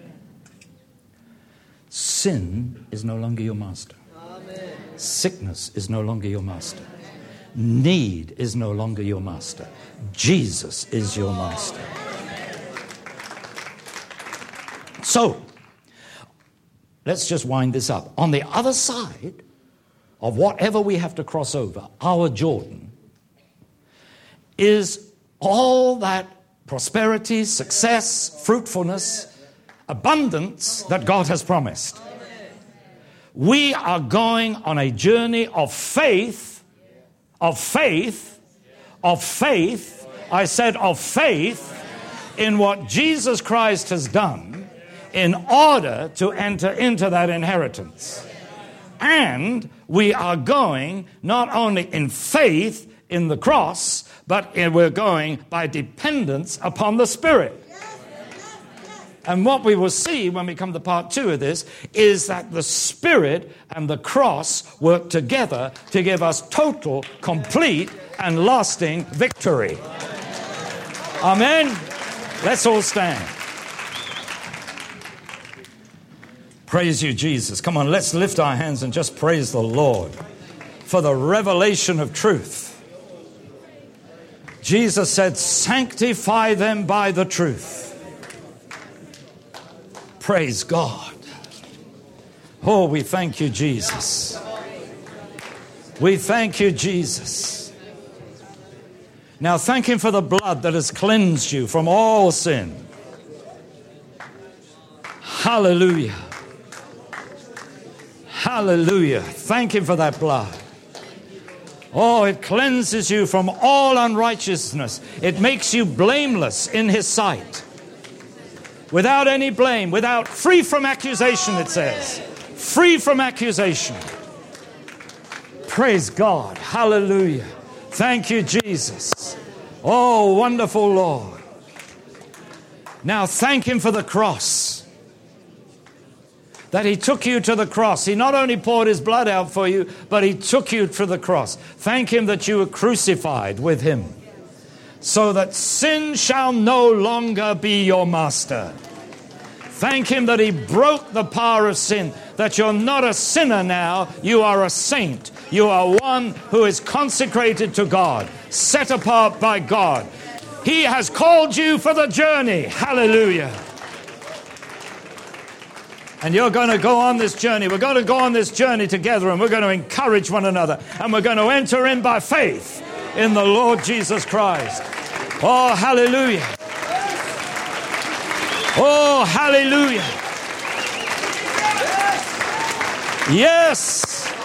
S2: Sin is no longer your master. Amen. Sickness is no longer your master. Need is no longer your master. Jesus is your master. So, let's just wind this up. On the other side of whatever we have to cross over, our Jordan, is all that prosperity, success, fruitfulness, abundance that God has promised. We are going on a journey of faith, of faith, of faith. I said of faith in what Jesus Christ has done in order to enter into that inheritance. And we are going not only in faith in the cross, but we're going by dependence upon the Spirit. And what we will see when we come to part two of this is that the Spirit and the cross work together to give us total, complete, and lasting victory. Amen. Let's all stand. Praise you, Jesus. Come on, let's lift our hands and just praise the Lord for the revelation of truth. Jesus said, sanctify them by the truth. Praise God. Oh, we thank you, Jesus. We thank you, Jesus. Now thank Him for the blood that has cleansed you from all sin. Hallelujah. Hallelujah. Thank Him for that blood. Oh, it cleanses you from all unrighteousness. It makes you blameless in His sight. Without any blame, without, free from accusation, it says. Free from accusation. Praise God. Hallelujah. Thank you, Jesus. Oh, wonderful Lord. Now thank Him for the cross. That He took you to the cross. He not only poured His blood out for you, but He took you to the cross. Thank Him that you were crucified with Him, so that sin shall no longer be your master. Thank Him that He broke the power of sin, that you're not a sinner now, you are a saint. You are one who is consecrated to God, set apart by God. He has called you for the journey. Hallelujah. And you're going to go on this journey. We're going to go on this journey together, and we're going to encourage one another, and we're going to enter in by faith in the Lord Jesus Christ. Oh, hallelujah. Oh, hallelujah. Yes.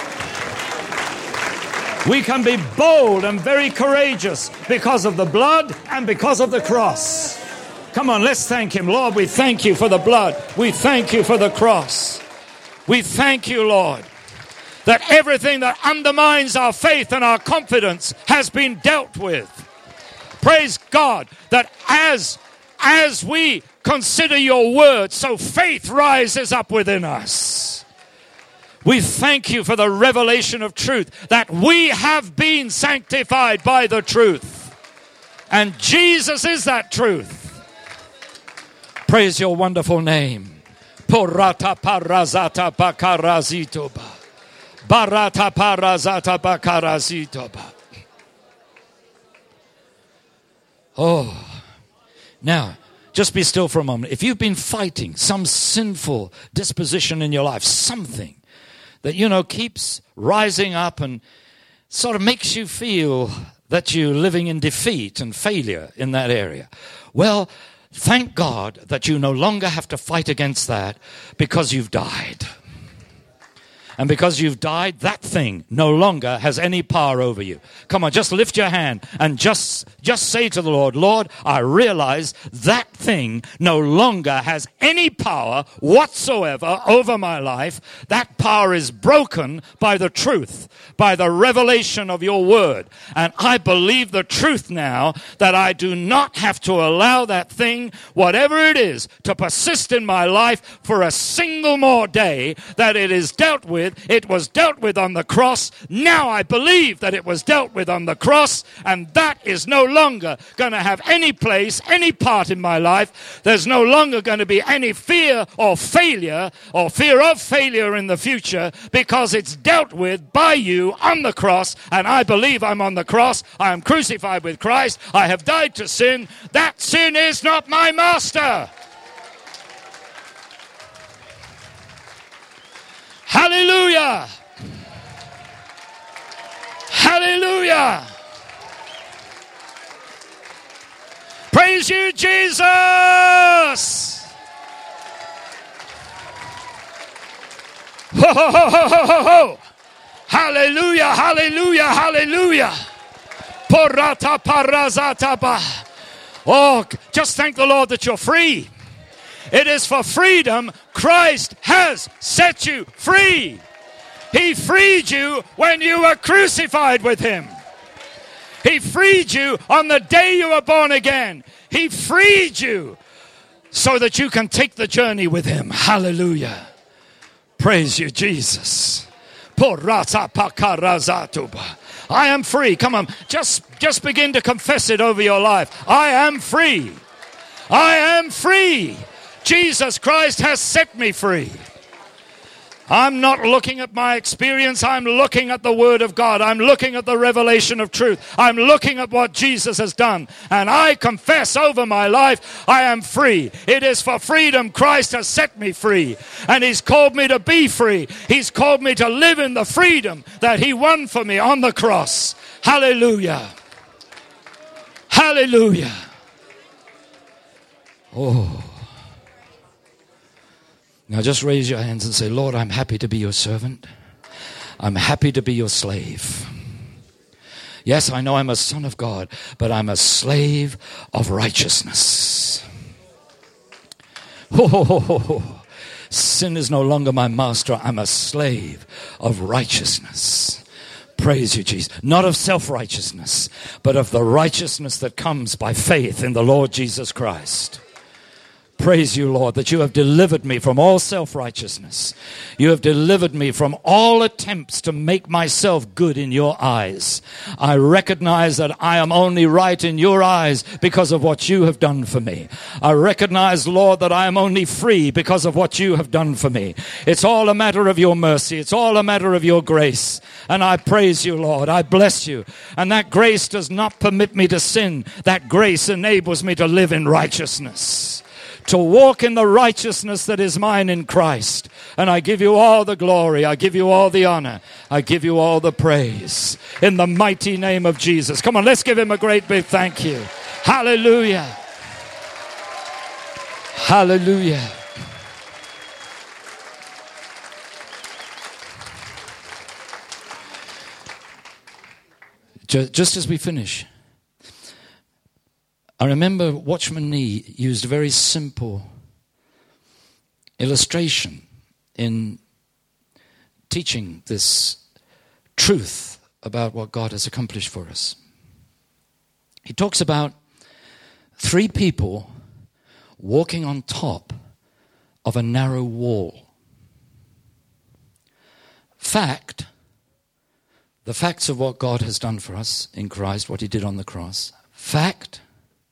S2: We can be bold and very courageous because of the blood and because of the cross. Come on, let's thank Him. Lord, we thank you for the blood. We thank you for the cross. We thank you, Lord, that everything that undermines our faith and our confidence has been dealt with. Praise God that as, as we consider your word, so faith rises up within us. We thank you for the revelation of truth, that we have been sanctified by the truth. And Jesus is that truth. Praise your wonderful name. Porata parazata bakarazitoba. Barata parazata bakarazitoba. Oh, now, just be still for a moment. If you've been fighting some sinful disposition in your life, something that, you know, keeps rising up and sort of makes you feel that you're living in defeat and failure in that area, well, thank God that you no longer have to fight against that, because you've died. And because you've died, that thing no longer has any power over you. Come on, just lift your hand and just, just say to the Lord, Lord, I realize that thing no longer has any power whatsoever over my life. That power is broken by the truth, by the revelation of your word. And I believe the truth now, that I do not have to allow that thing, whatever it is, to persist in my life for a single more day, that it is dealt with. It was dealt with on the cross. Now I believe that it was dealt with on the cross, and that is no longer going to have any place, any part in my life. There's no longer going to be any fear or failure or fear of failure in the future, because it's dealt with by you on the cross, and I believe I'm on the cross. I am crucified with Christ. I have died to sin. That sin is not my master. Hallelujah! Hallelujah! Praise you, Jesus! Ho, ho, ho, ho, ho, ho, ho. Hallelujah, hallelujah, hallelujah. Porata parazata ba. Oh, just thank the Lord that you're free. It is for freedom Christ has set you free. He freed you when you were crucified with him.
S5: He freed you on the day you were born again. He freed you so that you can take the journey with him. Hallelujah. Praise you, Jesus. I am free. Come on, just, just begin to confess it over your life. I am free. I am free. Jesus Christ has set me free. I'm not looking at my experience. I'm looking at the Word of God. I'm looking at the revelation of truth. I'm looking at what Jesus has done. And I confess over my life, I am free. It is for freedom Christ has set me free. And he's called me to be free. He's called me to live in the freedom that he won for me on the cross. Hallelujah. Hallelujah. Oh. Now just raise your hands and say, Lord, I'm happy to be your servant. I'm happy to be your slave. Yes, I know I'm a son of God, but I'm a slave of righteousness. Oh, sin is no longer my master. I'm a slave of righteousness. Praise you, Jesus. Not of self-righteousness, but of the righteousness that comes by faith in the Lord Jesus Christ. Praise you, Lord, that you have delivered me from all self-righteousness. You have delivered me from all attempts to make myself good in your eyes. I recognize that I am only right in your eyes because of what you have done for me. I recognize, Lord, that I am only free because of what you have done for me. It's all a matter of your mercy. It's all a matter of your grace. And I praise you, Lord. I bless you. And that grace does not permit me to sin. That grace enables me to live in righteousness, to walk in the righteousness that is mine in Christ. And I give you all the glory. I give you all the honor. I give you all the praise. In the mighty name of Jesus. Come on, let's give him a great big thank you. Hallelujah. Hallelujah. Just as we finish, I remember Watchman Nee used a very simple illustration in teaching this truth about what God has accomplished for us. He talks about three people walking on top of a narrow wall. Fact, the facts of what God has done for us in Christ, what he did on the cross. Fact,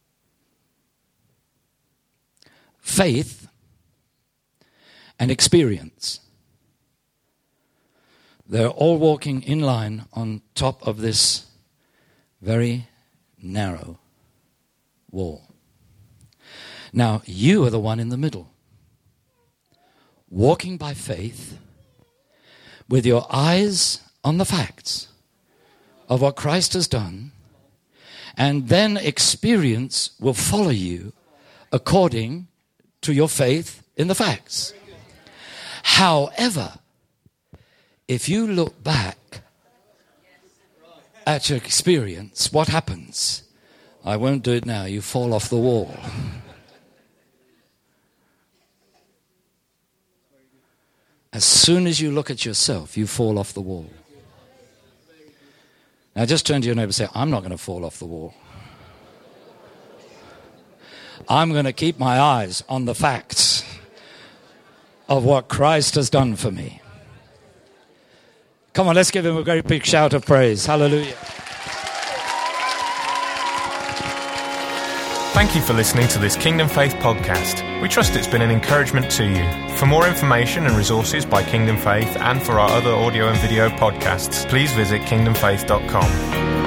S5: faith, and experience. They're all walking in line on top of this very narrow wall. Now, you are the one in the middle, walking by faith with your eyes on the facts of what Christ has done, and then experience will follow you according to your faith in the facts. However, if you look back at your experience, what happens? I won't do it now. You fall off the wall. As soon as you look at yourself, you fall off the wall. Now just turn to your neighbor and say, I'm not going to fall off the wall. I'm going to keep my eyes on the facts of what Christ has done for me. Come on, let's give him a great big shout of praise. Hallelujah.
S1: Thank you for listening to this Kingdom Faith podcast. We trust it's been an encouragement to you. For more information and resources by Kingdom Faith and for our other audio and video podcasts, please visit kingdom faith dot com.